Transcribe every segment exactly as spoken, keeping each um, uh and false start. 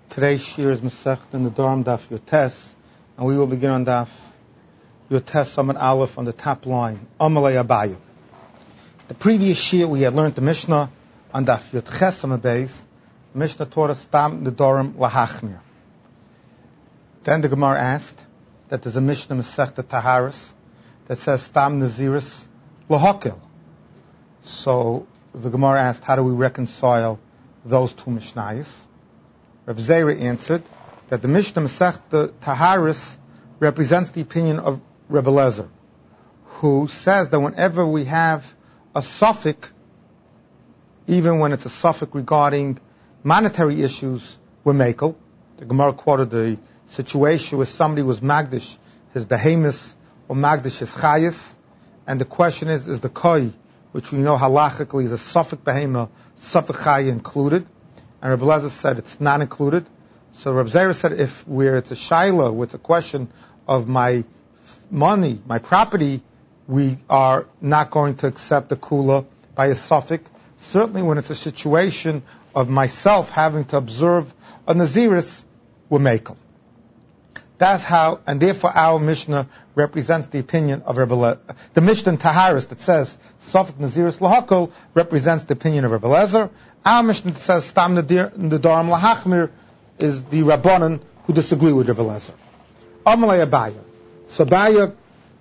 Today's shir is Masechet in the Dorm Daf Yotes, and we will begin on Daf Yotes Samad Aleph on the top line, Amalei Abayu. The previous shir we had learned the Mishnah on Daf Yotches Samad Beis. The Mishnah taught us Tam the Dorm Lahachmir. Then the Gemara asked that there's a Mishnah Masechet Taharis that says Tam Naziris Lahakil. So the Gemara asked, how do we reconcile those two Mishnayos? Reb Zera answered that the Mishnah Masechet Taharis represents the opinion of Reb Eliezer, who says that whenever we have a suffix, even when it's a suffix regarding monetary issues, we're makel. The Gemara quoted the situation where somebody was magdish his behemoth or magdish his chayis, and the question is, is the koi, which we know halachically is a suffix behemoth, suffix chay included? And Reb Eliezer said it's not included. So Reb Zera said if where it's a shaila, where it's a question of my money, my property, we are not going to accept the kula by a suffix. Certainly when it's a situation of myself having to observe a naziris, we're makel. That's how, and therefore our Mishnah represents the opinion of Reb Eliezer. The Mishnah in Taharis that says suffix naziris lahakol represents the opinion of Reb Eliezer. Our Mishnah that says stam nedarim lahachmir is the Rabbanan who disagree with Reb Eliezer. Amalei Abayu. So Abayu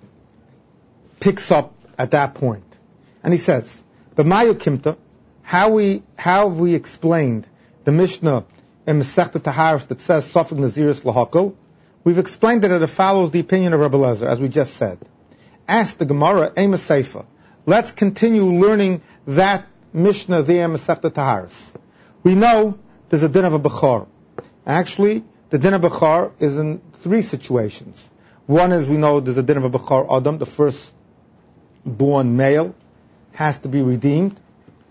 picks up at that point, and he says, "B'mayu kimta, how we how have we explained the Mishnah in Masechet Taharis that says suffix naziris lahakol? We've explained that it follows the opinion of Reb Eliezer, as we just said. Ask the Gemara, Ema Seifa. Let's continue learning that Mishnah there in Masechet Taharis. We know there's a din of a bechor. Actually, the din of a bechor is in three situations. One is we know there's a din of a bechor adam, the first born male has to be redeemed.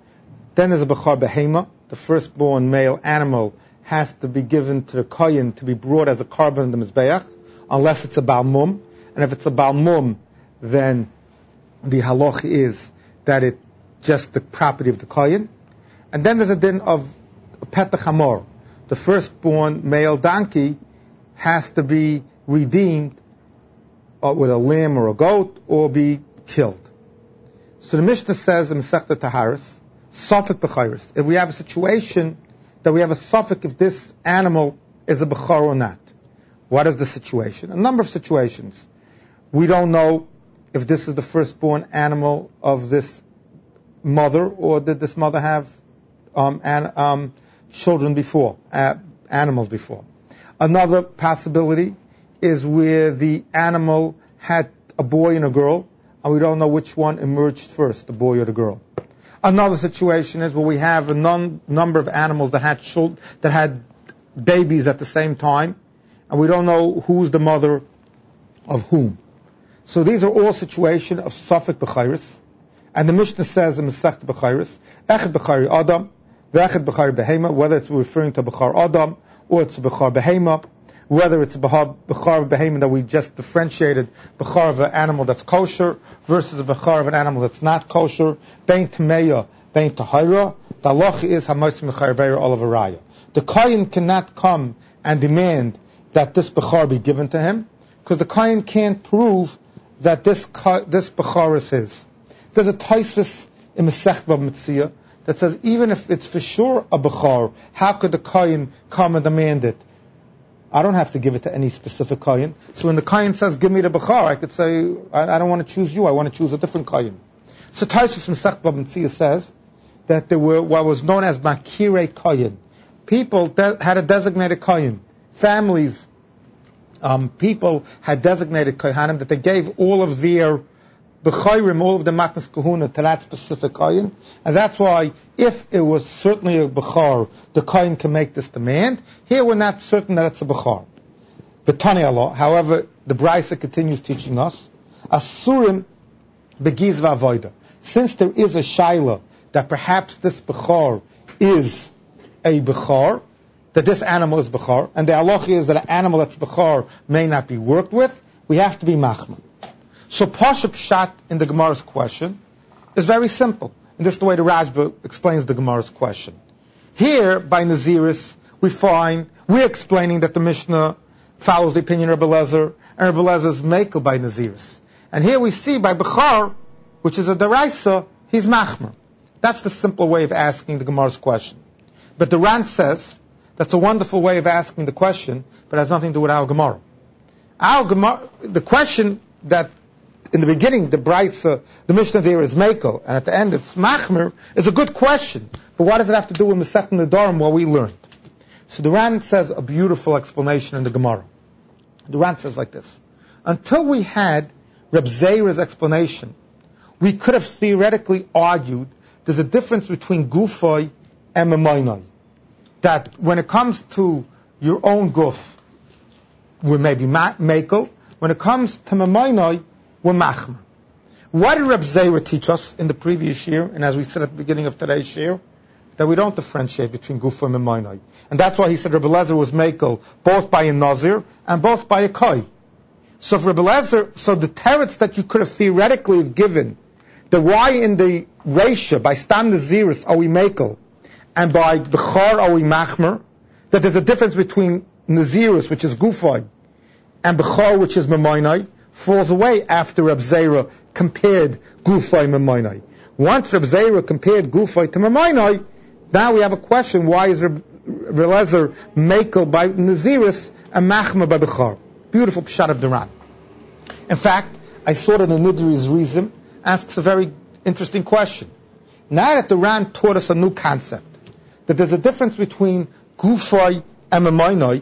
Then there's a bechor behema, the firstborn male animal has to be given to the kohen to be brought as a carbon in the mizbeach, unless it's a Baal Mum. And if it's a Baal Mum, then the halach is that it's just the property of the kohen. And then there's a din of petach hamor. The firstborn male donkey has to be redeemed uh, with a lamb or a goat or be killed. So the Mishnah says in Masechet Taharis, suffix b'chayris. If we have a situation that we have a suffix if this animal is a bechor or not. What is the situation? A number of situations. We don't know if this is the firstborn animal of this mother, or did this mother have um, an, um, children before, uh, animals before. Another possibility is where the animal had a boy and a girl, and we don't know which one emerged first, the boy or the girl. Another situation is where we have a non, number of animals that had children, that had babies at the same time, and we don't know who's the mother of whom. So these are all situations of suffix b'chayris, and the Mishnah says in Masechet b'chayris, echad b'chayri adam, v'echad b'chayri behema, whether it's referring to b'char adam or it's b'char behema, whether it's a b'char behema that we just differentiated, b'char of an animal that's kosher versus a b'char of an animal that's not kosher, bein tameya, bein tahira, the halacha is hamotzim l'chayveira olav araya. The kohen cannot come and demand that this b'char be given to him, because the kohen can't prove that this this b'char is his. There's a Tosfos in Masechet Bava Metzia that says even if it's for sure a b'char, how could the kohen come and demand it? I don't have to give it to any specific kohen. So when the kohen says, give me the bechar, I could say, I, I don't want to choose you, I want to choose a different kohen. So Tosfos from Masechet Bava Metzia says that there were what was known as makirei kohen. People de- had a designated kohen. Families, um, people had designated kohanim that they gave all of their b'chayrim, all of the matnas kahuna to that specific kohen, and that's why if it was certainly a bechar, the kohen can make this demand. Here we're not certain that it's a bechar. B'tani Allah, however, the Brisa continues teaching us, asurim begiz v'avoida. Since there is a shaila that perhaps this bechar is a bechar, that this animal is bechar, and the halacha is that an animal that's bechar may not be worked with, we have to be machman. So Pashup Pshat in the Gemara's question is very simple. And this is the way the Rashba explains the Gemara's question. Here, by Naziris, we find, we're explaining that the Mishnah follows the opinion of Rebbe Lezer, and Rebbe Lezer is makel by Naziris. And here we see by Bechar, which is a deraisa, he's machmer. That's the simple way of asking the Gemara's question. But the Ran says, that's a wonderful way of asking the question, but it has nothing to do with our Gemara. Our Gemara, the question that in the beginning, the Braisa, the Mishnah there is Mekel, and at the end it's Machmer, is a good question. But what does it have to do with Masechet Nedarim, what we learned? So the Ran says a beautiful explanation in the Gemara. The Ran says like this. Until we had Reb Zera's explanation, we could have theoretically argued there's a difference between Gufay and Memainai. That when it comes to your own Guf, we may be Mekel. When it comes to Memainai, we're Machmer. What did Reb Zera teach us in the previous year, and as we said at the beginning of today's year? That we don't differentiate between Gufay and Memainai. And that's why he said Rebbe Lezer was Mekel both by a Nazir and both by a Kai. So if Rebbe Lezer, so the teretz that you could have theoretically have given, the why in the Reisha, by Stam Naziris are we Mekel, and by Bechar are we Machmer, that there's a difference between Naziris, which is Gufay, and Bechar, which is Memainai, falls away after Reb Zera compared Gufay and Memainai. Once Reb Zera compared Gufay to Memainai, now we have a question, why is Reb Lezer Mekel by Naziris and Machmer by Bechar? Beautiful pshat of the Ran. In fact, I saw that the Nidri's reason asks a very interesting question. Now that the Ran taught us a new concept, that there's a difference between Gufay and Memainai,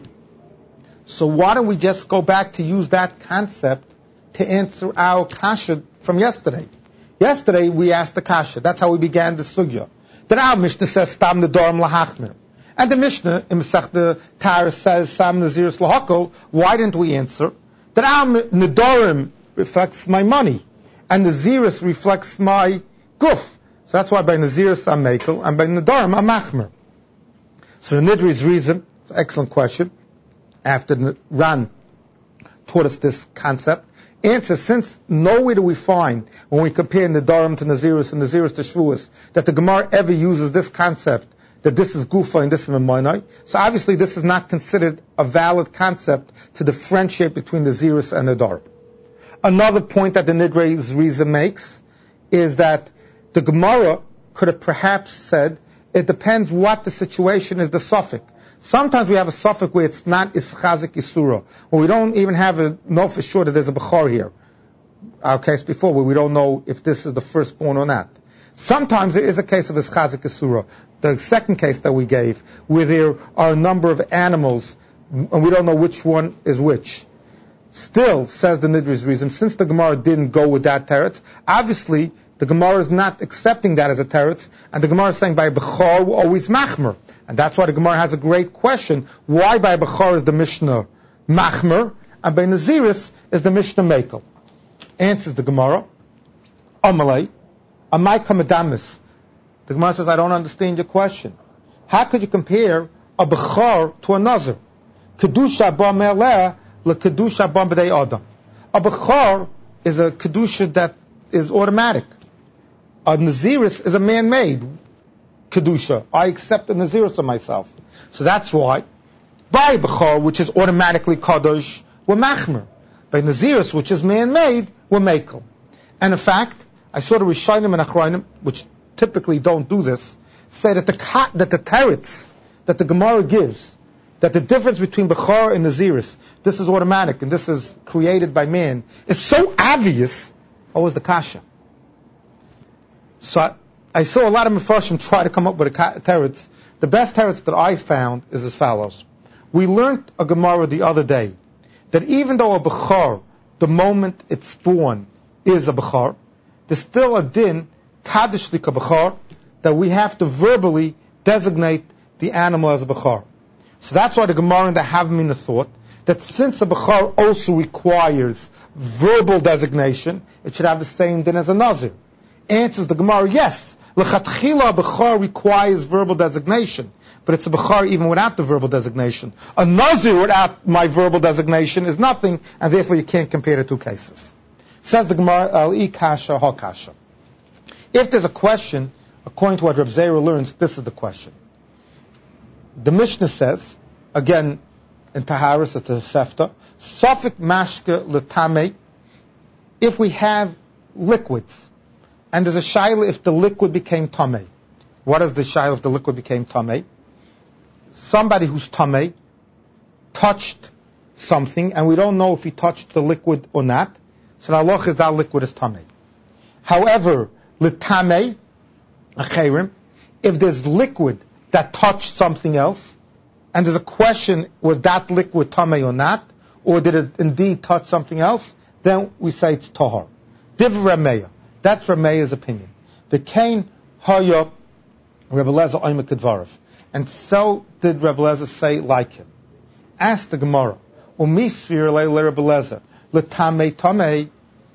so why don't we just go back to use that concept to answer our kasha from yesterday? Yesterday we asked the kasha. That's how we began the sugya. That our Mishnah says Stam Nedarim Lahachmir. And the Mishnah in Masechta Tar says Sam Naziris Lahakol. Why didn't we answer? That our Nedarim reflects my money, and Naziris reflects my guf. So that's why by Naziris I'm Mekel, and by Nedarim I'm Machmer. So the Nidri's reason, it's an excellent question, after the Ran taught us this concept, answer, since nowhere do we find, when we compare Nedarim to Naziris and Naziris to Shvuas, that the Gemara ever uses this concept, that this is Gufa and this is Memainai. So obviously this is not considered a valid concept to differentiate between Naziris and Nedarim. Another point that the Nidre's reason makes is that the Gemara could have perhaps said, it depends what the situation is, the suffix. Sometimes we have a suffix where it's not ischazik isura, where we don't even have a know for sure that there's a bechar here. Our case before, where we don't know if this is the firstborn or not. Sometimes there is a case of ischazik isura. The second case that we gave, where there are a number of animals, and we don't know which one is which. Still, says the Nidri's reason, since the Gemara didn't go with that teretz, obviously the Gemara is not accepting that as a teretz, and the Gemara is saying by bechar we're always machmer. And that's why the Gemara has a great question. Why by Bechar is the Mishnah Machmer, and by Naziris is the Mishnah Mekel? Answers the Gemara, Amalei, Amai Kamadamis. The Gemara says, I don't understand your question. How could you compare a Bechar to a Nazir? Kedusha ba meleh le Kedusha ba b'dei Adam. A Bechar is a Kedusha that is automatic. A Naziris is a man-made Kedusha. I accept the Naziris of myself. So that's why, by Bechar, which is automatically Kadosh, we're Machmer. By Naziris, which is man-made, we're Mekel. And in fact, I saw the Rishonim and Achrayim, which typically don't do this, say that the that the teretz that the Gemara gives, that the difference between Bechar and Naziris, this is automatic and this is created by man, is so obvious. What was the kasha? So I, I saw a lot of Mefarshim try to come up with a teretz. The best teretz that I found is as follows. We learned a Gemara the other day that even though a Bechar, the moment it's born, is a Bechar, there's still a din, Kaddish Lika Bechar, that we have to verbally designate the animal as a Bechar. So that's why the Gemara in the Havamina thought that since a Bechar also requires verbal designation, it should have the same din as a Nazir. Answers the Gemara, yes, L'chatchila Bechar requires verbal designation, but it's a Bechar even without the verbal designation. A Nazir without my verbal designation is nothing, and therefore you can't compare the two cases. Says the Gemara, Al-I Kasha Ha Kasha. If there's a question, according to what Reb Zera learns, this is the question. The Mishnah says, again, in Taharis, it's a Sefta, Sofik Mashke L'Tamei, if we have liquids, and there's a Shaila if the liquid became Tamei. What is the Shaila if the liquid became Tamei? Somebody who's Tamei touched something, and we don't know if he touched the liquid or not, so the halach is that liquid is Tamei. However, L'Tamei, Acherim, if there's liquid that touched something else, and there's a question, was that liquid tamei or not, or did it indeed touch something else, then we say it's tahar. Div Rameya, that's Rameya's opinion. The Kain Haya Rebbe Lezer Oimek Kedvarav, and so did Rebbe Lezer say like him. Ask the Gemara, Umisfir le Rebbe Lezer, le tamei tamei,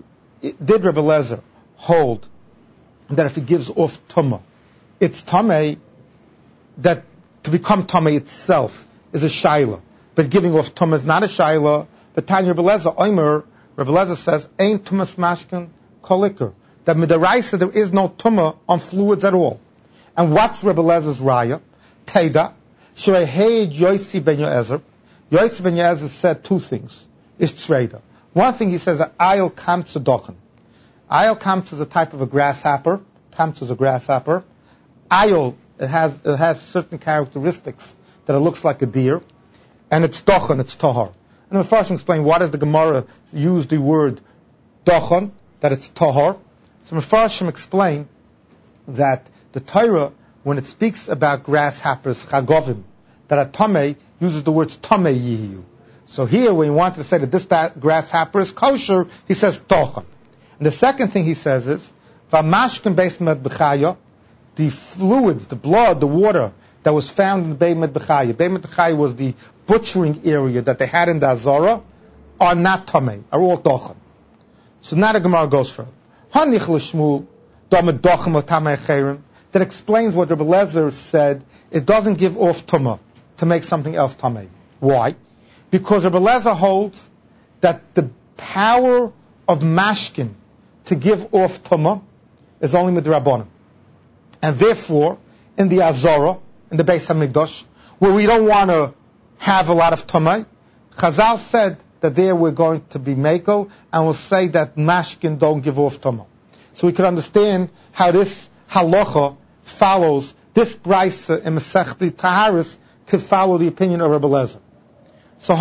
did Rebbe Lezer hold that if he gives off tumah, it's tamei, that to become tamei itself is a shaila, but giving off tumah is not a shaila. But Tanya Rebbe Lezer Omer, Rebbe Lezer says, "Ain't tumas mashkin kolikar." That midaraisa there is no tumah on fluids at all. And what's Rebbe Lezer's raya? Teida shereheid Yosi ben Yoezer. Yosi ben Yoezer said two things. Is treda. One thing he says that ayil kamtza dochen. Ayil kamtza is a type of a grasshopper. Kamtza is a grasshopper. Ayil, it has it has certain characteristics that it looks like a deer, and it's dochen, it's tahar. And the first explain why does the Gemara use the word dochen, that it's tahar. So Mefarshim explain that the Torah, when it speaks about grasshoppers, chagovim, that a tamei uses the words tamei yihiyu. So here, when he wanted to say that this that grasshopper is kosher, he says tochen. And the second thing he says is, v'mashkin beis medbechaya, the fluids, the blood, the water that was found in the Beit Medbechaya. Beit Medbechaya was the butchering area that they had in the Azara, are not tamei, are all tochen. So now the Gemara goes further. Hanich l'shmul damed dochen l'tamei chayrim. That explains what Rebbe Lezer said. It doesn't give off tumah to make something else tamei. Why? Because Rebbe Lezer holds that the power of mashkin to give off tumah is only midrabanan, and therefore in the Azara, in the Beis Hamikdash, where we don't want to have a lot of tamei, Chazal said that there we're going to be mekel, and we'll say that mashkin don't give off tumah. So we can understand how this halacha follows, this brisa in Masechta Taharis could follow the opinion of Rebbe Lezer. So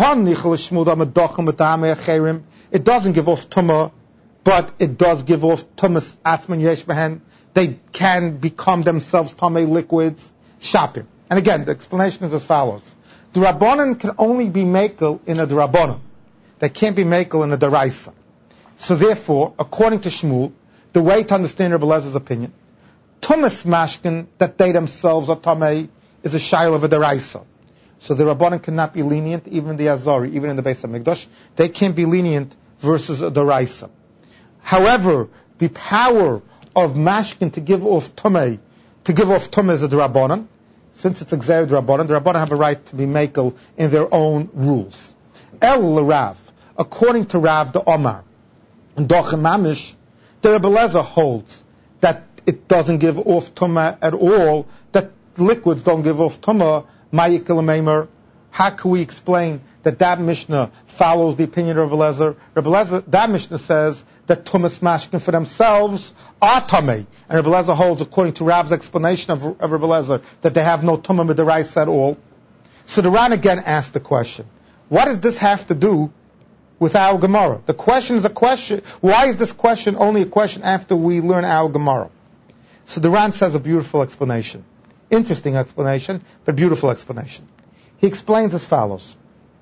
it doesn't give off tumah, but it does give off tumas atman yesh behen. They can become themselves tamei liquids, shapim. And again, the explanation is as follows. The Rabbanan can only be mekel in a Rabbanan. They can't be mekel in a Daraisa. So therefore, according to Shmuel, the way to understand Rebbe Lezer's opinion, tumas mashkin, that they themselves are tamei, is a shail of a Daraisa. So the Rabbanan cannot be lenient, even in the Azari, even in the Beis HaMikdash. They can't be lenient versus a Daraisa. However, the power of mashkin to give off tamei, to give off tumah is a Rabbanan. Since it's exered Rabbanan, the Rabbanan have a right to be mekel in their own rules. El Rav, according to Rav the Omar, and Dochem Mamish, the Rebbe Lezer holds that it doesn't give off tumah at all, that liquids don't give off tumah. Ma'ikil Meimer. How can we explain that that Mishnah follows the opinion of Rebbe Lezer? Rebbe Lezer, that Mishnah says that tumas mashkin for themselves are tamei, and Rebbe Lezer holds, according to Rav's explanation of, of Rebbe Lezer, that they have no tumah midaraisa at all. So the Ran again asked the question: what does this have to do with our Gemara? The question is a question. Why is this question only a question after we learn our Gemara? So the Ran says a beautiful explanation. Interesting explanation, but beautiful explanation. He explains as follows.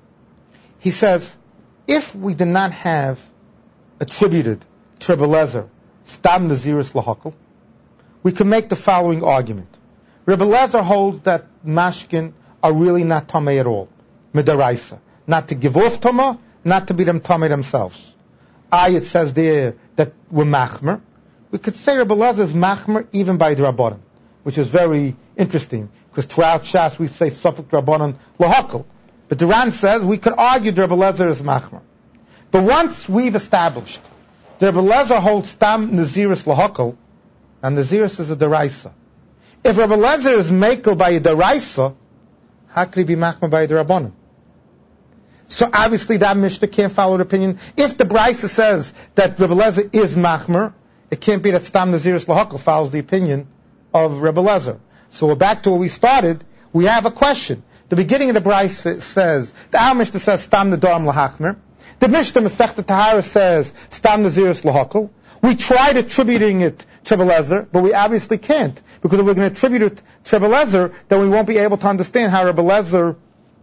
He says, if we did not have attributed to Rebbe Lezer Stam Naziris Lahakal, we can make the following argument. Rebbe Lezer holds that mashkin are really not tamei at all, midaraisa, not to give off tamah, not to be them tamei themselves. I, it says there that we're machmer. We could say Rebbe Lezer is machmer even by the Rabbanan, which is very interesting, because throughout Shas we say Sofik Rabbanan Lahakal. But the Ran says we could argue that Rebbe Lezer is machmer. But once we've established that Rebbe Lezer holds Stam Naziris Lahakal, and Naziris is a Deraisa. If Rebbe Lezer is mekel by a Deraisa, How could he be machmer by the Rabbanim? So obviously that Mishnah can't follow the opinion. If the Brisa says that Rebbe Lezer is machmer, it can't be that Stam Naziris Lahakal follows the opinion of Rebbe Lezer. So we're back to where we started. We have a question. The beginning of the Brisa says, the Al Mishnah says Stam Nadarim Lahachmer. The Mishnah Masechta Tahara says Stam Naziris Lahakal. We tried attributing it to Rebbe Lezer, but we obviously can't. Because if we're going to attribute it to Rebbe Lezer, then we won't be able to understand how Rebbe Lezer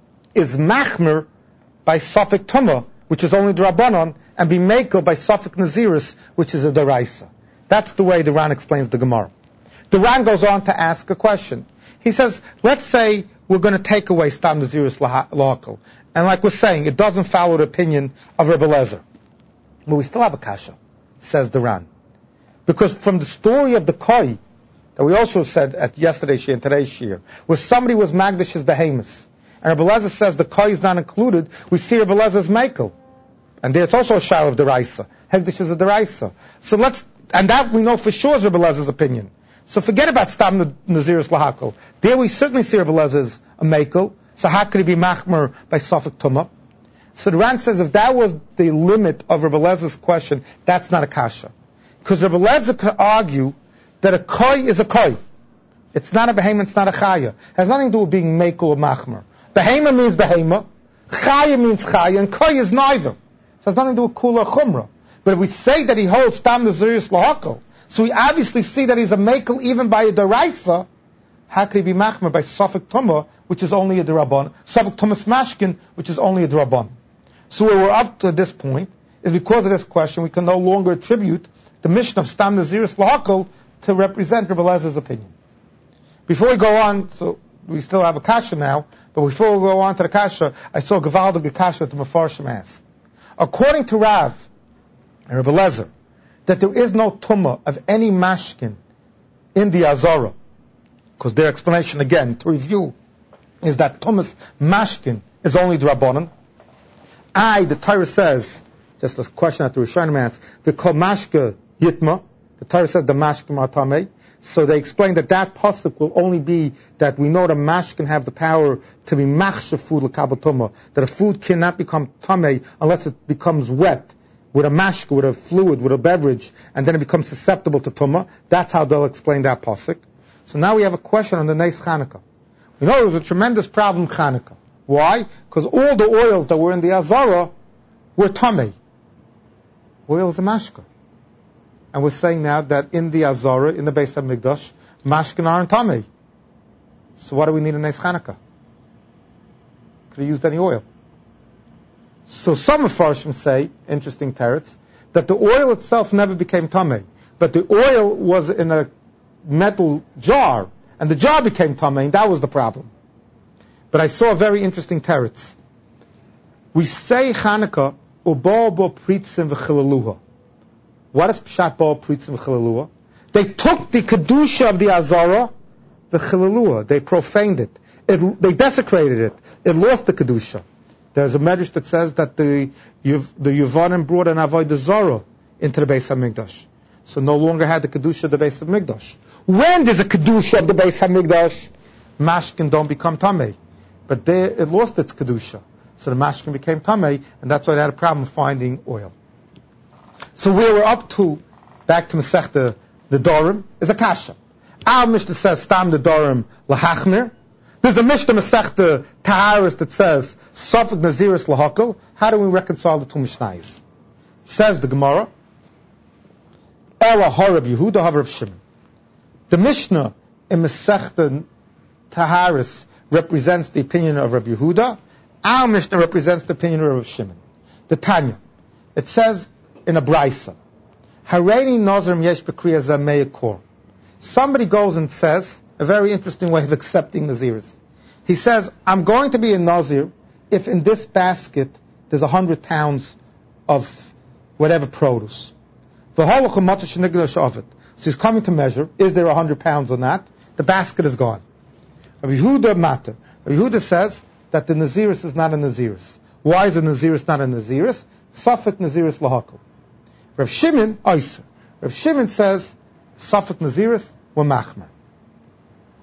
is machmer by Safek Tumah, which is only the Rabbanon, and be Mekel by Safek Naziris, which is a Daraisa. That's the way the Ran explains the Gemara. The Ran goes on to ask a question. He says, let's say we're going to take away Stam Naziris Lahakal. And like we're saying, it doesn't follow the opinion of Rebbe Lezer. But we still have a kasha, says the Ran. Because from the story of the Koi, that we also said at yesterday's shir and today's shir, where somebody was Magdash as behemoth, and Rebbe Lezer says the Koi is not included, we see Rebbe Lezer's Mekel. And there's also a shower of Deraisa. Hegdish is a Deraisa. So let's, and that we know for sure is Rebbe Lezer's opinion. So forget about Stam Naziris Lahakal. There we certainly see Rebbe Lezer's a Mekel. So how could he be machmer by Safek Tumah? So the Ran says if that was the limit of Rebbe Lezer's question, that's not a kasha. Because Rebbe Lezer could argue that a Koi is a Koi. It's not a behemoth, it's not a Chaya. It has nothing to do with being Mekel or machmer. Behema means behema, Chaya means Chaya, and Koi is neither. So it has nothing to do with Kula Chumrah. But if we say that he holds Stam Naziris Lahakal, so we obviously see that he's a Mekel even by a Deraisa, how could he be Machmer by Safek Tumah, which is only a Derabban, Safek Tumah Smashkin, which is only a Derabban. So where we're up to this point is because of this question, we can no longer attribute the mission of Stam Naziris Lahakal to represent Rebbe Lezer's opinion. Before we go on, so we still have a kasha now, but before we go on to the kasha, I saw Gavaldig kasha to Mefarshim ask. According to Rav and Rebbe Lezer, that there is no tumah of any mashkin in the Azara, because their explanation again, to review, is that Tumas mashkin is only the Rabbanon. I, the Torah says, just a question that the Rishonim asked, the kol mashka yitma, the Torah says the mashkin are tamei. So they explain that that pasuk will only be that we know the mash can have the power to be machshav food l'kabel tumah, that a food cannot become tamei unless it becomes wet with a mashka, with a fluid, with a beverage, and then it becomes susceptible to tumah. That's how they'll explain that pasuk. So now we have a question on the Neis Chanukah. We know there was a tremendous problem in Chanukah. Why? Because all the oils that were in the Azara were tamei. Oil is a mashka. And we're saying now that in the Azara, in the Beis HaMikdash, mashkin aren't tamei. So what do we need in Neis Chanukah? Could have used any oil. So some Mefarshim say, interesting teretz, that the oil itself never became tamei, but the oil was in a metal jar, and the jar became tamei, and that was the problem. But I saw a very interesting teretz. We say Chanukah, ubo bo pritzim v'chilaluha. What is Pshat Bo Pritzim V'Chilaluah? They took the Kedusha of the Azara, the Chilaluah. They profaned it. it. They desecrated it. It lost the Kedusha. There's a medrash that says that the the Yevanim brought an Avodah Zarah into the Beis HaMikdash. So no longer had the Kedusha of the Beis HaMikdash. When there's a Kedusha of the Beis HaMikdash, Mashkin don't become Tamei. But there it lost its Kedusha. So the Mashkin became Tamei, and that's why they had a problem finding oil. So where we're up to, back to Masechta, the Dorim, is a kasha. Our Mishnah says, Stam the Dorim lahachmir. There's a Mishnah Masechta Taharis that says, Safek Naziris lahakal. How do we reconcile the two Mishnayos? Says the Gemara, Ela harab Yehuda harab Shimon. The Mishnah in Masechta Taharis represents the opinion of Rabbi Yehuda. Our Mishnah represents the opinion of Rabbi Shimon. The Tanya. It says, in a brisa, Hareini Nazrim Yesh B'Kriya Zamei Kor. Somebody goes and says a very interesting way of accepting Naziris. He says, I'm going to be a Nazir if in this basket there's a hundred pounds of whatever produce. So he's coming to measure, is there a hundred pounds or not? The basket is gone. Rabbi Yehuda matter. Rabbi Yehuda says that the Naziris is not a Naziris. Why is the Naziris not a Naziris? Safek Naziris lahakal. Rav Shimon, Oyser. Rav Shimon says, Safek Naziris were machmer.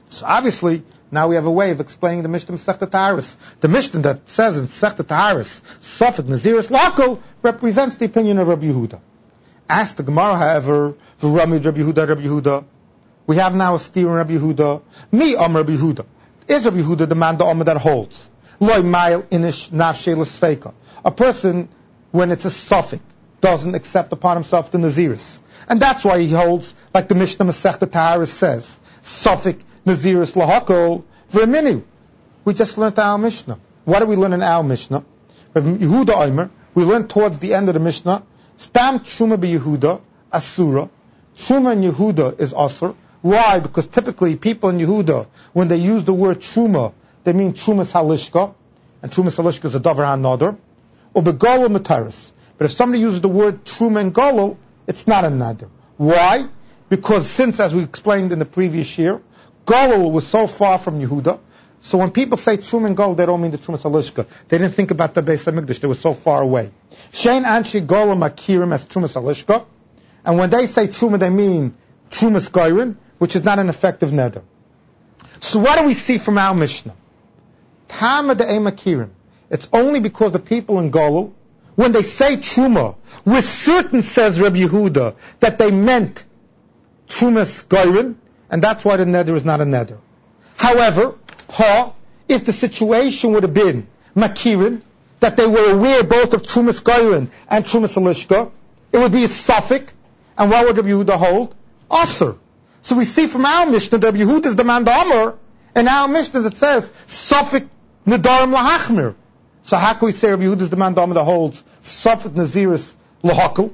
So obviously, now we have a way of explaining the Mishnah Masechta Taharis. The Mishnah that says in Masechta Taharis, Safek Naziris Lakel, represents the opinion of Rabbi Yehuda. Ask the Gemara, however, V'ramid Rabbi Yehuda, Rabbi Yehuda. We have now a steer in Rabbi Yehuda. Me, Am Rabbi Yehuda. Is Rabbi Yehuda the man, the Am that holds? Loi Mail Inish Nafshel Sfeika. A person, when it's a Safek, doesn't accept upon himself the Naziris. And that's why he holds, like the Mishnah Masechta Taharis says, Safek Naziris Lahakol V'raminu. We just learned our Mishnah. What do we learn in our Mishnah? Rabbi Yehuda Omer, we learned towards the end of the Mishnah, Stam Truma be Yehuda, Asura. Truma in Yehuda is Asur. Why? Because typically people in Yehuda, when they use the word Truma, they mean Trumas Halishka, and Trumas Halishka is a Davar HaNadar, or Begolul Mataris. But if somebody uses the word Truma and Golul, it's not a Nadar. Why? Because since, as we explained in the previous year, Golul was so far from Yehuda, so when people say Truma and Golul, they don't mean the Trumas Halishka. They didn't think about the Beis HaMikdash. They were so far away. Shein Anshi Golul Makirim as Trumas Halishka, and when they say Truma, they mean Trumas Gairin, which is not an effective neder. So what do we see from our Mishnah? Tama de'e makirim. It's only because the people in Golul, when they say Truma, we're certain, says Rabbi Yehuda, that they meant Trumas Gairin, and that's why the neder is not a neder. However, ha, if the situation would have been makirin, that they were aware both of Trumas Gairin and Trumas Halishka, it would be a suffix, and what would Rabbi Yehuda hold? Asr. So we see from our Mishnah that Rabbi Yehuda is the man Amr, and our Mishnah that says Safek Nadarim Lahachmir. So how can we say Rabbi Yehuda is the man Amr that holds Safek Naziris Lahakal?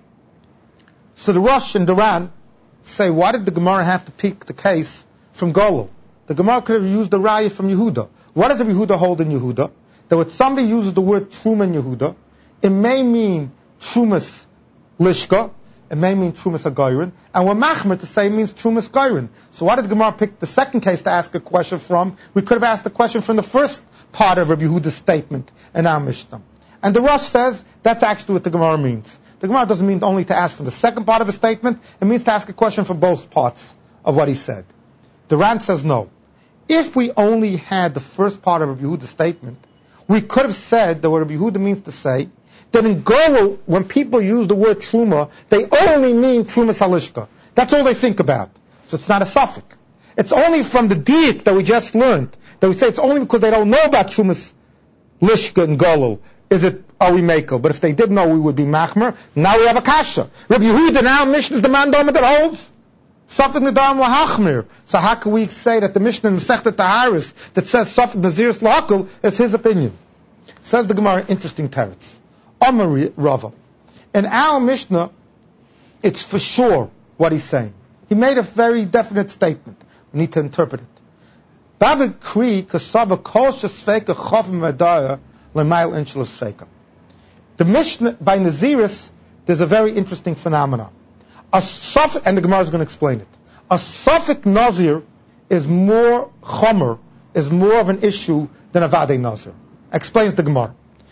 So the Rosh and the Ran say, why did the Gemara have to pick the case from Golul? The Gemara could have used the Raya from Yehuda. What does Rabbi Yehuda hold in Yehuda? That when somebody uses the word Truma in Yehuda, it may mean Trumas Lishka, it may mean Trumas Agayrin, and we're machmer to say it means Trumas Gairin. So why did the Gemara pick the second case to ask a question from? We could have asked the question from the first part of Rabbi Yehuda's statement in our Mishnah. And the Rosh says that's actually what the Gemara means. The Gemara doesn't mean only to ask from the second part of a statement, it means to ask a question from both parts of what he said. The Ran says no. If we only had the first part of Rabbi Yehuda's statement, we could have said that what Rabbi Yehuda means to say, that in Golul, when people use the word Truma, they only mean Trumas Halishka. That's all they think about. So it's not a suffix. It's only from the diet that we just learned, that we say it's only because they don't know about Trumas Lishka and Golul, is it, are we makel? But if they did know, we would be machmer. Now we have a kasha. Rabbi Yehuda now, Mishnah is the man that holds Safek Nadarim Lahachmir. So how can we say that the Mishnah in Masechta Taharis that says Safek Naziris Lahakal is his opinion? Says the Gemara, interesting teretz. Amar Rava. In our Mishnah, it's for sure what he's saying. He made a very definite statement. We need to interpret it. Babik Kri Kasava Kol Shesfeka Chavim Adaya Lemail Inshel Sfeka. The Mishnah by Naziris, there's a very interesting phenomenon. A suffix, and the Gemara is going to explain it. A suffix Nazir is more chomer, is more of an issue than a Vadei Nazir. Explains the Gemara.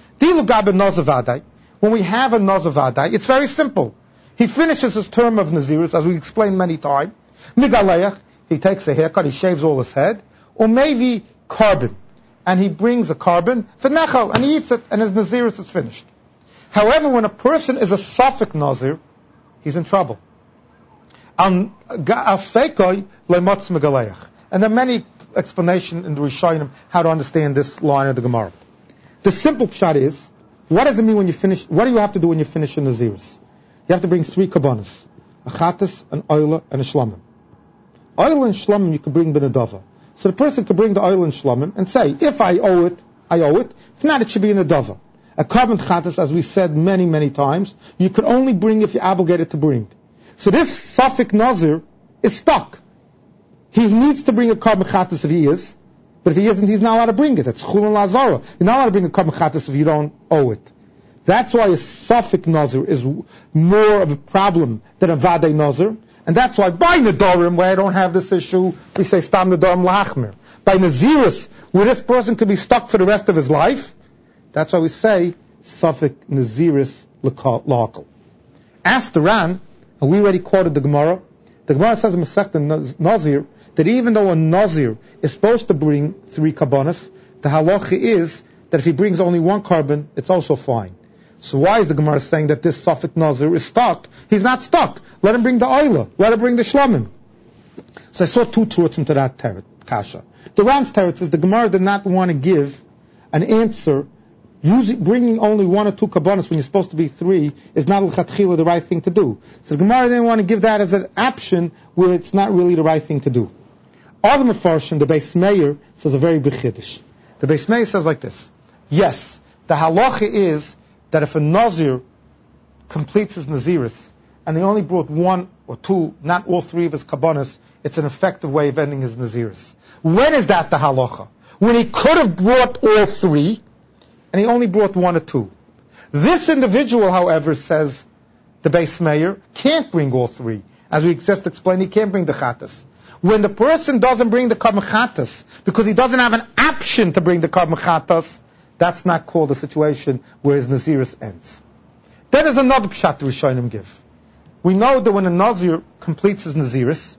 When we have a Nazir Vadai, it's very simple. He finishes his term of Naziris, as we explained many times. Migaleach, he takes a haircut, he shaves all his head, or maybe carbon, and he brings a carbon for nechal, and he eats it, and his Naziris is finished. However, when a person is a suffix Nazir, he's in trouble. And there are many explanations in the Rishonim how to understand this line of the Gemara. The simple pshat is, what does it mean when you finish, what do you have to do when you finish a Naziris? You have to bring three kabbanas, a chatas, an oila, and a shlamim. Oil and shlamim you can bring b'nadava. So the person can bring the oil and shlamim and say, if I owe it, I owe it. If not, it should be in a dava. A carbon chatas, as we said many, many times, you can only bring if you're obligated to bring. So this suffix Nazir is stuck. He needs to bring a carbon chatas if he is, but if he isn't, he's not allowed to bring it. It's chulun lazara. You're not allowed to bring a carbon chatas if you don't owe it. That's why a suffix Nazir is more of a problem than a vadei Nazir. And that's why by Nadarim, where I don't have this issue, we say Stam Nadarim Lahachmir. By Naziris, where this person could be stuck for the rest of his life, that's why we say suffix Naziris Lahakal. Ask the Ran, and we already quoted the Gemara. The Gemara says in Masechta Nazir that even though a Nazir is supposed to bring three karbanos, the halacha is that if he brings only one carbon, it's also fine. So why is the Gemara saying that this Safek Nazir is stuck? He's not stuck. Let him bring the oila. Let him bring the shlamim. So I saw two terutzim into that teretz, kasha. The Ram's teretz is the Gemara did not want to give an answer. Using, bringing only one or two karbanos when you're supposed to be three is not l'chatchila the right thing to do. So the Gemara didn't want to give that as an option where it's not really the right thing to do. All the Mefarshim, the Beis Meir, says a very big chiddush. The Beis Meir says like this. Yes, the halacha is that if a Nazir completes his Naziris and he only brought one or two, not all three of his karbanos, it's an effective way of ending his Naziris. When is that the halacha? When he could have brought all three and he only brought one or two. This individual, however, says the Beis Meir, can't bring all three. As we just explained, he can't bring the chatas. When the person doesn't bring the karban chatas because he doesn't have an option to bring the karban chatas, that's not called a situation where his Naziris ends. Then there's another pshat the Rishonim give. We know that when a Nazir completes his Naziris,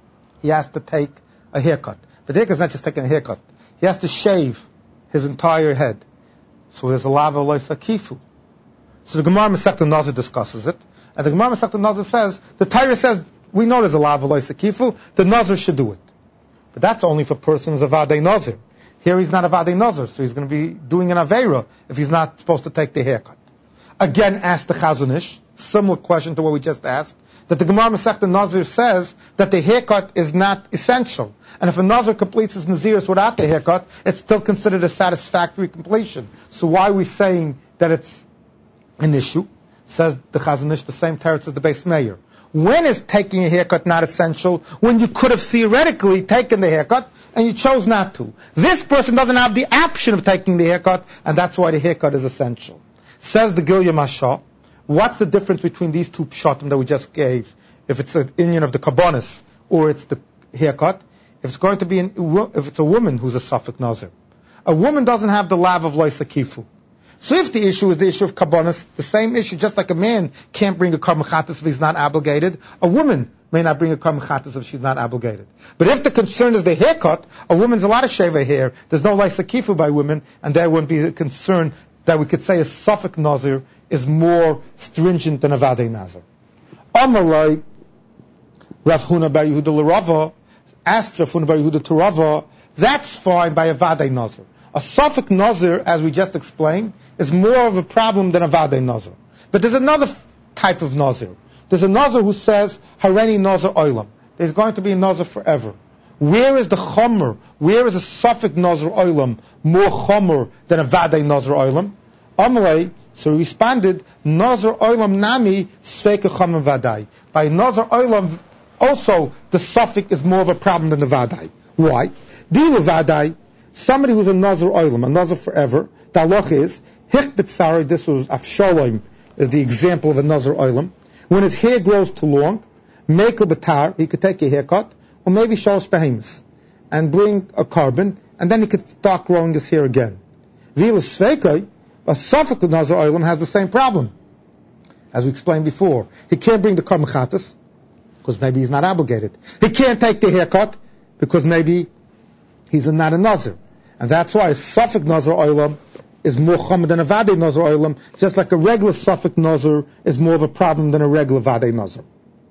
he has to take a haircut. But the haircut is not just taking a haircut. He has to shave his entire head. So there's a lava loisa kifu. So the Gemara Masechta Nazir discusses it. And the Gemara Masechta Nazir says, the Torah says, we know there's a lava loisa kifu, the Nazir should do it. But that's only for persons of Avadei Nazir. Here he's not a Avadei Nazir, so he's going to be doing an Aveira if he's not supposed to take the haircut. Again, ask the Chazon Ish, similar question to what we just asked, that the Gemara Masechta Nazir says that the haircut is not essential. And if a Nazir completes his Naziris without the haircut, it's still considered a satisfactory completion. So why are we saying that it's an issue? Says the Chazon Ish, the same teretz as the Beis Meir. When is taking a haircut not essential? When you could have theoretically taken the haircut and you chose not to. This person doesn't have the option of taking the haircut, and that's why the haircut is essential. Says the Gilya Masha, what's the difference between these two pshatim that we just gave? If it's an Indian of the karbanos or it's the haircut, if it's going to be an, if it's a woman who's a Safek Nazir, a woman doesn't have the lav of loisa kifu. So if the issue is the issue of karbanos, the same issue, just like a man can't bring a karban chatas if he's not obligated, a woman may not bring a karban chatas if she's not obligated. But if the concern is the haircut, a woman's allowed to shave her hair. There's no loisa kifu by women, and there wouldn't be a concern that we could say a Safek Nazir is more stringent than a Vadei Nazir. Amalai, Rav Huna bar Yehuda l'Rava, asked Rav Huna bar Yehuda to Rava, that's fine by a Vadei Nazir. A Safek Nazir, as we just explained, is more of a problem than a Vadei Nazir. But there's another f- type of Nazir. There's a Nazir who says, Hareni Nazir Oilam. There's going to be a Nazir forever. Where is the Chomer? Where is a Safek Nazir Oilam more Chomer than a Vadei Nazir Oilam? Amalei, so he responded, Nazir Oilam Nami Sveika Chomer Vadai. By Nazir Oilam, also the Safek is more of a problem than the Vadai. Why? Dilu Vadai, somebody who's a Nazir Oilam, a Nazir forever, the halach is, Hich B'tzari, this was Avshalom, is the example of a Nazir Oilam. When his hair grows too long, Mekel B'tar, he could take a haircut, or maybe Shalosh Behemoths, and bring a carbon, and then he could start growing his hair again. Vila Sveikai, a Safek Nazir Oilam has the same problem. As we explained before, he can't bring the karban chatas, because maybe he's not obligated. He can't take the haircut, because maybe he's a, not a Nazir. And that's why a Safek Nazir Oilam is more chomer than a Vadei Nazir Oilam, just like a regular Safek Nazir is more of a problem than a regular Vadei Nazir.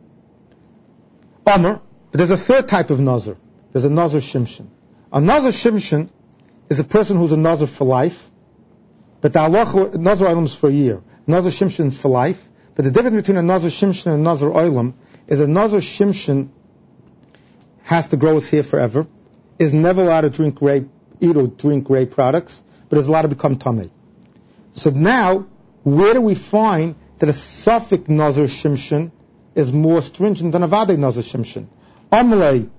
Amr, but there's a third type of Nazir. There's a Nazir Shimshon. A Nazir Shimshon is a person who's a Nazir for life, but the halacha, Nazir Oilam is for a year. Nazir Shimshon is for life, but the difference between a Nazir Shimshon and a Nazir Oilam is a Nazir Shimshon has to grow his hair forever, is never allowed to drink grape, eat or drink grape products, but is allowed to become tamei. So now, where do we find that a Safek Nazir Shimshon is more stringent than a Vadei Nazir Shimshon? Amalei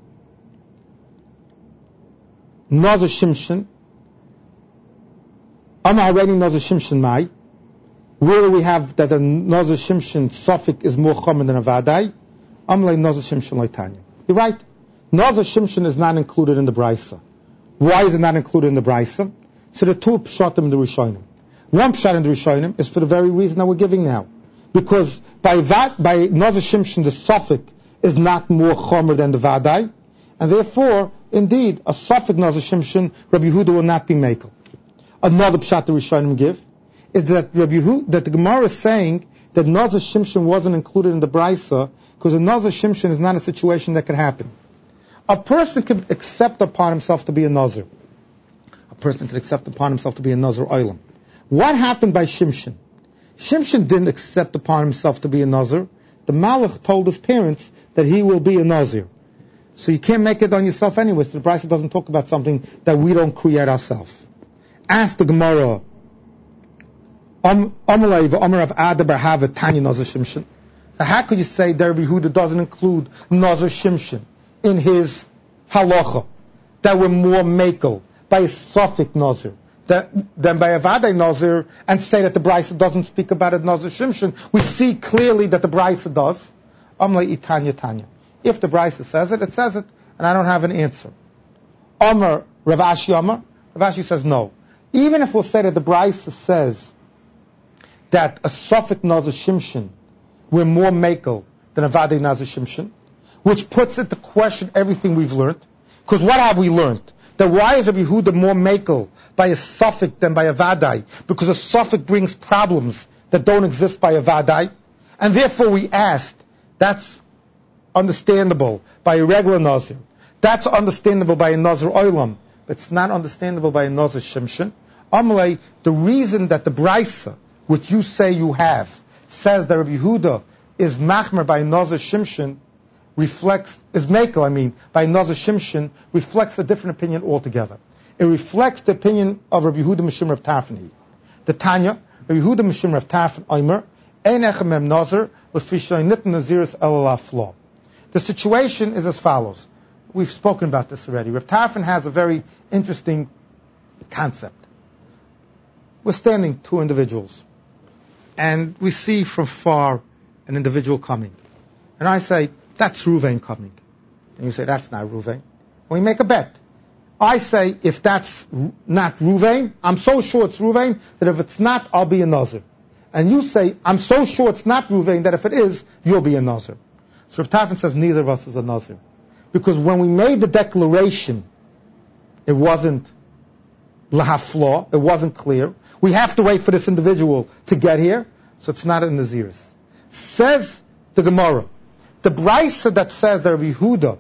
Nazir Shimshon, Amal already Nazir Shimshon Mai. Where do we have that a Nazir Shimshon Safek is more common than a Vadei? Amalei Nazir Shimshon Loitanya. You're right. Nazir Shimshon is not included in the Brisa. Why is it not included in the Brisa? So the two pshatim in the Rishonim. One pshat in the Rishonim is for the very reason that we're giving now. Because by that, by Nazir Shimshon, the Safek is not more chomer than the Vadai. And therefore, indeed, a Safek Nazir Shimshon, Rabbi Yehuda will not be Mekel. Another pshat the Rishonim give is that Rabbi Yehuda, that the Gemara is saying that Nazir Shimshon wasn't included in the Brisa because a Nazir Shimshon is not a situation that can happen. A person can accept upon himself to be a Nazir. A person can accept upon himself to be a Nazir Olam. What happened by Shimshon? Shimshon didn't accept upon himself to be a Nazir. The Malach told his parents that he will be a Nazir. So you can't make it on yourself anyway. So the Brisa doesn't talk about something that we don't create ourselves. Ask the Gemara, Amalei v'Amar of Ada bar Hava Tanya Nazir Shimshon. How could you say that Rabbi Yehuda doesn't include Nazir Shimshon in his halacha, that we're more makel by a Safek Nazir that, than by a Vadai Nazir, and say that the Brisa doesn't speak about it Nazir Shimshon? We see clearly that the Brisa does. Amalei Itanya Tanya. If the Brisa says it, it says it, and I don't have an answer. Amar Rav Ashi Amar, Rav Ashi says no. Even if we'll say that the Brisa says that a Safek Nazir Shimshon we're more makel than a Vadai Nazir Shimshon, which puts into question everything we've learned. Because what have we learned? That why is Rabbi Yehuda more makel by a Safek than by a Vadai? Because a Safek brings problems that don't exist by a Vadai. And therefore we asked, that's understandable by a regular Nazir. That's understandable by a Nazir Olam. But it's not understandable by a Nazir Shimshon. Amalei, the reason that the Brisa, which you say you have, says that Rabbi Yehuda is machmer by Nazir Shimshon, reflects, is makel, I mean, by Nazir Shimshon, reflects a different opinion altogether. It reflects the opinion of Rabbi Yehuda Mishim Rav Tarfon. The Tanya, Rabbi Yehuda Mishim Rav Tarfon Omer, Ein echem mem Nazir, l'fishay nit Naziris el flaw. The situation is as follows. We've spoken about this already. Rav Tarfon has a very interesting concept. We're standing two individuals, and we see from far an individual coming. And I say, that's Ruvain coming. And you say, that's not Ruvain. And we make a bet. I say, if that's not Ruvain, I'm so sure it's Ruvain that if it's not, I'll be a Nazir. And you say, I'm so sure it's not Ruvain that if it is, you'll be a Nazir. So Rav Tarfon says neither of us is a Nazir. Because when we made the declaration, it wasn't lahaflaw, it wasn't clear. We have to wait for this individual to get here, so it's not a Naziris. Says the Gemara, the Brisa that says that Rabbi Yehuda,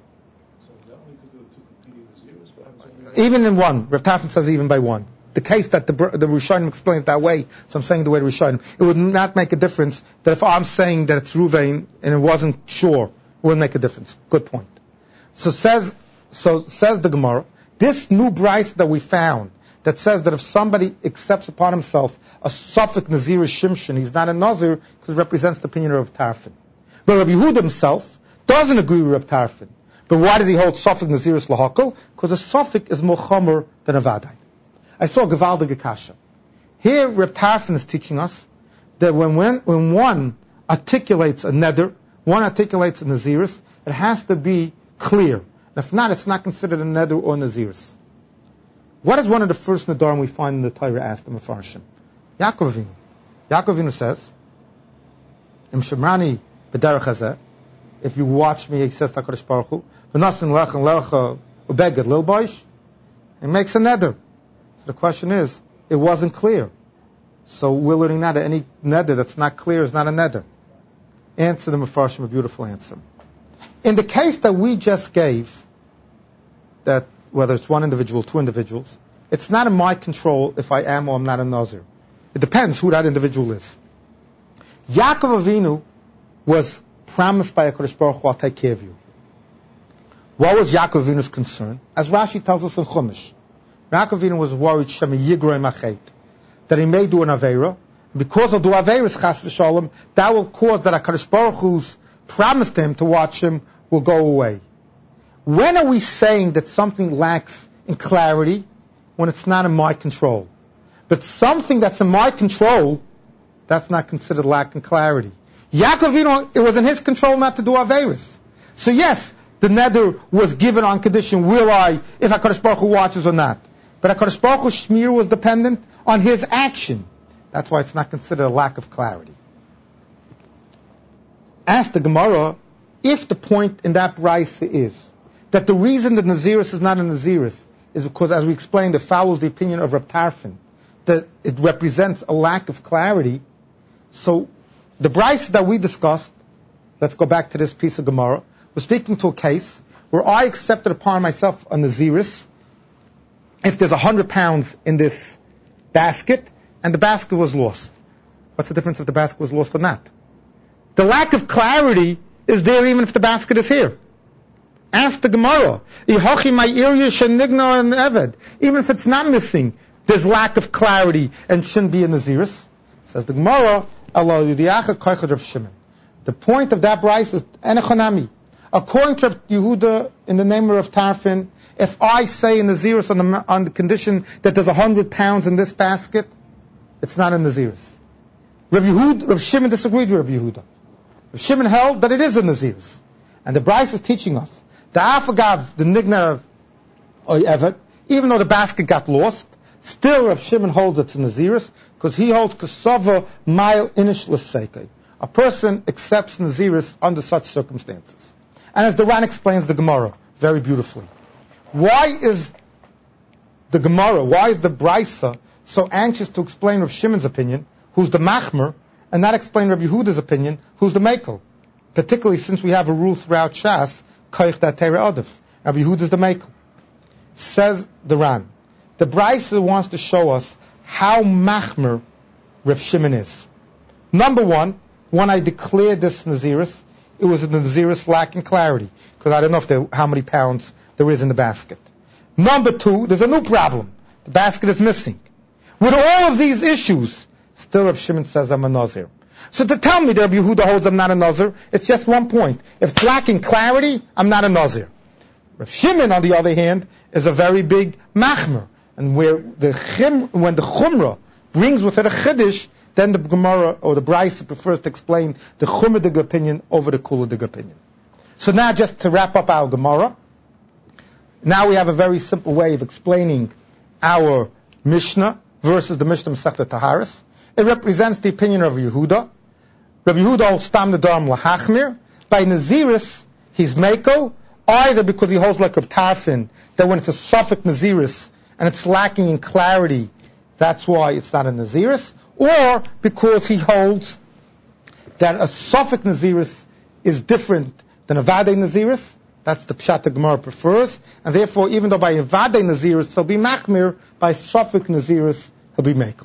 even in one, Rav Tarfon says even by one. The case that the the Rishonim explains that way, so I'm saying the way the Rishonim, it would not make a difference that if I'm saying that it's Ruvain and it wasn't sure, it wouldn't make a difference. Good point. So says, so says the Gemara, this new Brisa that we found, that says that if somebody accepts upon himself a Safek Nazir Shimshon, he's not a Nazir because it represents the opinion of Rav Tarfon. But Rabbi Yehuda himself doesn't agree with Rav Tarfon. But why does he hold Safek Nazir Lahakal? Because a Safek is more chomer than a Vadai. I saw Gevaldige Kasha. Here Rav Tarfon is teaching us that when, when, when one articulates a neder, one articulates a Naziris, it has to be clear. And if not, it's not considered a neder or Naziris. What is one of the first Nadarim we find in the Torah asked the Mefarshim? Yaakov Avinu. Yaakov Avinu says, Im Shemrani b'derech hazeh, if you watch me, he says to HaKadosh Baruch Hu, v'nasin lechem lecha ubeged lil boish, he makes a neder. So the question is, it wasn't clear. So we're learning now that any neder that's not clear is not a neder. Answer the Mefarshim, a beautiful answer. In the case that we just gave, that whether it's one individual, two individuals, it's not in my control if I am or I'm not a Nazir. It depends who that individual is. Yaakov Avinu was promised by HaKadosh Baruch Hu, I'll take care of you. What was Yaakov Avinu's concern? As Rashi tells us in Chumash, Yaakov Avinu was worried Shema Yigrei Machet, that he may do an Aveira, and because he'll do Aveiras Chas v'Shalom, that will cause that HaKadosh Baruch Hu's promise to him to watch him will go away. When are we saying that something lacks in clarity? When it's not in my control. But something that's in my control, that's not considered lack in clarity. Yaakov, you know, it was in his control not to do Aveiros. So yes, the neder was given on condition, will I, if HaKadosh Baruch Hu watches or not. But HaKadosh Baruch Hu's shmir was dependent on his action. That's why it's not considered a lack of clarity. Ask the Gemara, if the point in that brisa is that the reason the Naziris is not a Naziris is because, as we explained, it follows the opinion of Reb Tarfon, that it represents a lack of clarity. So the Brisa that we discussed, let's go back to this piece of Gemara, we're speaking to a case where I accepted upon myself a Naziris if there's a hundred pounds in this basket and the basket was lost. What's the difference if the basket was lost or not? The lack of clarity is there even if the basket is here. Ask the Gemara. Even if it's not missing, there's lack of clarity and shouldn't be a Naziris. Says the Gemara, the point of that Bryce is Enechanami. According to Yehuda, in the name of Tarfon, if I say a Naziris on the, on the condition that there's a hundred pounds in this basket, it's not a Naziris. Rav Yehuda, Rav Shimon disagreed with Rav Yehuda. Rav Shimon held that it is a Naziris. And the Bryce is teaching us, the Afagav, the Nigna or Evet, even though the basket got lost, still Rav Shimon holds it's a Naziris, because he holds Kasava Mile Inish L'Seikei. A person accepts Naziris under such circumstances. And as the Ran explains the Gemara very beautifully, why is the Gemara, why is the Brisa so anxious to explain Rav Shimon's opinion, who's the Machmer, and not explain Rav Yehuda's opinion, who's the Mekel? Particularly since we have a rule throughout Shas, Koich Da Teira Adif. Rav Yehuda's the Mekel. Says the Ran, the Brisa wants to show us how Machmer Rav Shimon is. Number one, when I declared this Naziris, it was a Naziris lacking clarity, because I don't know if there, how many pounds there is in the basket. Number two, there's a new problem. The basket is missing. With all of these issues, still Rav Shimon says I'm a Nazir. So to tell me that Rav Yehuda holds I'm not a Nazir, it's just one point. If it's lacking clarity, I'm not a Nazir. Rav Shimon, on the other hand, is a very big Machmer. And where the chim, when the Chumrah brings with it a Chiddush, then the Gemara or the Brisa prefers to explain the Chumadig opinion over the Kuladig opinion. So now, just to wrap up our Gemara, now we have a very simple way of explaining our Mishnah versus the Mishnah Masechta Taharis. It represents the opinion of Yehuda. Rav Yehuda holds Stam Nedarim Lahachmir. By Naziris, he's Mekel, either because he holds like Rav Tarfon, that when it's a Suffolk Naziris and it's lacking in clarity, that's why it's not a Naziris, or because he holds that a Suffolk Naziris is different than a Vadei Naziris. That's the Pshat the Gemara prefers, and therefore, even though by a Vadei Naziris he'll be Machmir, by Suffolk Naziris he'll be Mekel.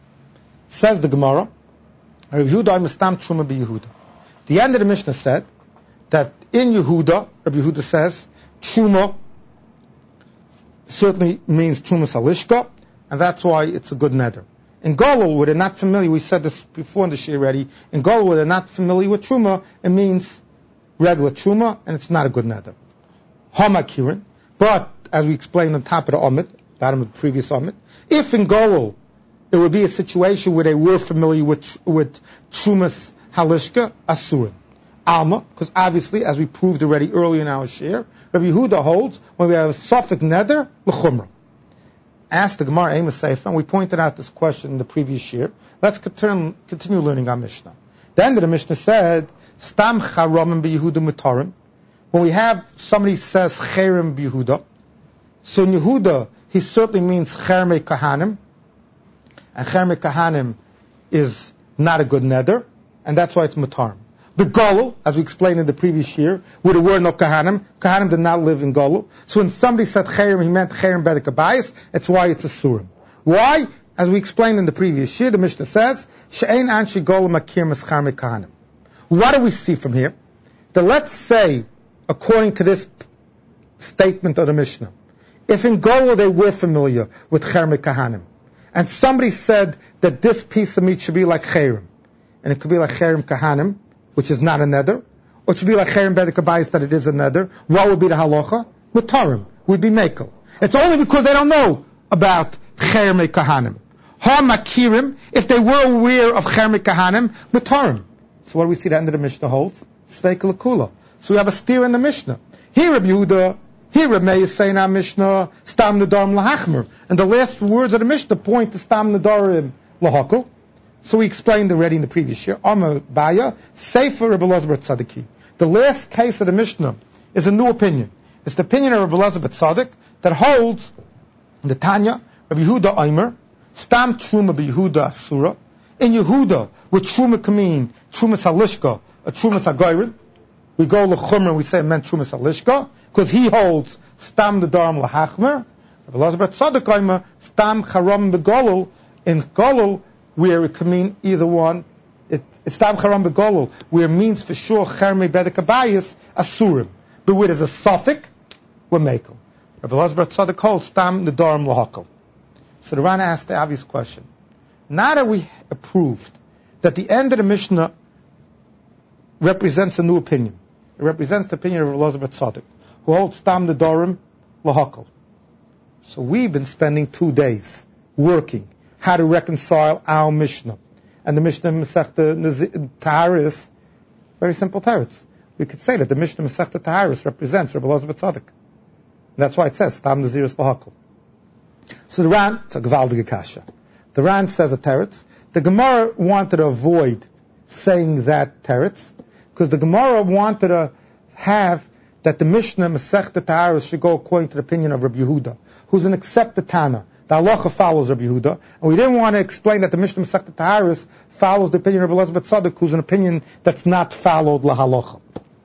Says the Gemara, Rav Yehuda Mistam Truma be Yehuda. The end of the Mishnah said that in Yehuda, Rav Yehuda says, Truma certainly means Truma Salishka, and that's why it's a good neder. In Golul, where they're not familiar, we said this before in the Shir already, in Golul, where they're not familiar with Truma, it means regular Truma, and it's not a good neder. Hamakirin, but, as we explained on top of the Omid, bottom of the previous Omid, if in Golul, it would be a situation where they were familiar with, with Trumas Halishka, Asurin. Alma, because obviously, as we proved already earlier in our share, Rabbi Yehuda holds, when we have a Suffolk Neder, L'chumra. Asked the Gemara Amos Sefer, and we pointed out this question in the previous year. Let's continue, continue learning our Mishnah. The end of the Mishnah said, Stam Charamim B'Yehuda Mutarim. When we have somebody says Cherem B'Yehuda, so in Yehuda, he certainly means Chermei Kahanim, and Chermei Kahanim is not a good neder, and that's why it's Mutarim. The Golul, as we explained in the previous year, where there were no Kahanim, Kahanim did not live in Golul. So when somebody said Cherem, he meant Cherem Bedek Abayis, that's why it's a Surim. Why? As we explained in the previous year, the Mishnah says, She'ein Anshi Golul Makir Mescharmei Kahanim. What do we see from here? That let's say, according to this statement of the Mishnah, if in Golul they were familiar with Chermei Kahanim, and somebody said that this piece of meat should be like Cherem, and it could be like Cherem Kahanim, which is not a neder, or it should be like Cherem Bedek Abayis that it is a neder, what would be the halacha? Mutarim, would be Mekel. It's only because they don't know about Cherem Kahanim. Ha Makirim, if they were aware of Cherem Kahanim, Mutarim. So what do we see the end of the Mishnah holds? Sveik L'kula. So we have a steer in the Mishnah. Here Rabbi Yehuda, here Rabbi Meir is saying our Mishnah, Stam Nedarim Lahachmer. And the last words of the Mishnah point to Stam Nedarim Lahakal. So we explained already in the previous year. Amar Baya, Sefer Rebbe Elazar Tzadiki. The last case of the Mishnah is a new opinion. It's the opinion of Rabbi Elazar Tzadok that holds the Tanya, Rabbi Yehuda Omer, Stam Truma B'Yehuda Asura. In Yehuda, with Truma can mean Trumas Halishka, a Trumas Hagoyrin. We go L'chumra and we say it meant Trumas Halishka, because he holds Stam the Darm L'Hachmer. Rabbi Elazar Tzadok Omer, Stam Charam B'Golul. In Golul, where it can mean either one, it, it's Stam Charam B'Golul, where it means for sure Chermei Bedek Abayis Asurim. But where there's a suffix, we're Mekel. Rabbi Elazar Tzadok holds Stam the Darm L'Hakol. So the Rana asked the obvious question. Now that we approved that the end of the Mishnah represents a new opinion, it represents the opinion of Elazar Tzadok, who holds Stam the Darm L'Hakol. So we've been spending two days working how to reconcile our Mishnah. And the Mishnah Masechta Taharis, very simple teretz. We could say that the Mishnah Masechta Taharis represents Rabbi Elazar Tzadok. That's why it says Stam Naziris L'Hakol. So the Ran, it's a Gvaldige Kasha. The Ran says a teretz. The Gemara wanted to avoid saying that teretz, because the Gemara wanted to have that the Mishnah Masechta Taharis should go according to the opinion of Rabbi Yehuda, who's an accepted Tana. The halacha follows Rabbi Yehuda, and we didn't want to explain that the Mishnah Masechta Taharis follows the opinion of Rabbi Elazar Tzadok, who's an opinion that's not followed la halacha.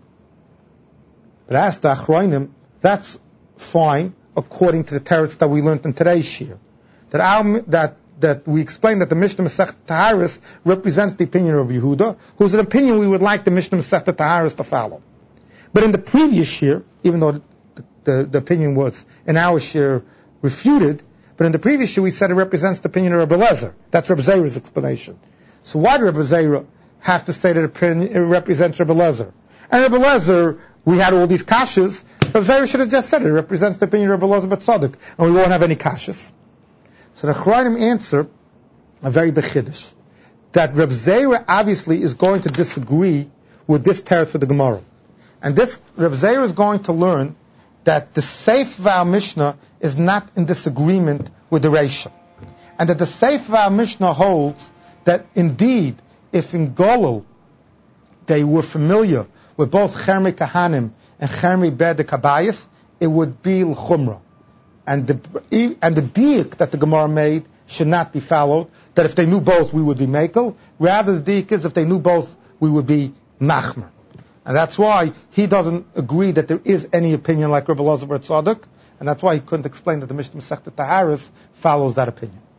But as the Achroinim, that's fine according to the teretz that we learned in today's shir. That our, that that we explained that the Mishnah Masechta Taharis represents the opinion of Rabbi Yehuda, who's an opinion we would like the Mishnah Masechta Taharis to follow. But in the previous shir, even though the, the, the opinion was in our shir refuted, but in the previous year we said it represents the opinion of Rabbi Elazar. That's Rabbi Zera's explanation. So why did Rabbi Zera have to say that it represents Rabbi Elazar? And Rabbi Elazar, we had all these kashas. Rabbi Zera should have just said it. It represents the opinion of Rabbi Elazar Tzadok, and we won't have any kashas. So the Chorayim answer a very bechidish, that Rabbi Zera obviously is going to disagree with this teretz of the Gemara. And this, Rabbi Zera is going to learn that the Seif V'al Mishnah is not in disagreement with the Reisha. And that the Seif V'al Mishnah holds that indeed, if in Golul they were familiar with both Chermei Kahanim and Chermei Bedek Abayis, it would be L'chumra. And the, and the diak that the Gemara made should not be followed, that if they knew both, we would be Mekel. Rather, the diak is if they knew both, we would be Machmer. And that's why he doesn't agree that there is any opinion like Rabbi Elazar Tzadok, and that's why he couldn't explain that the Mishnah Masechta Taharis follows that opinion.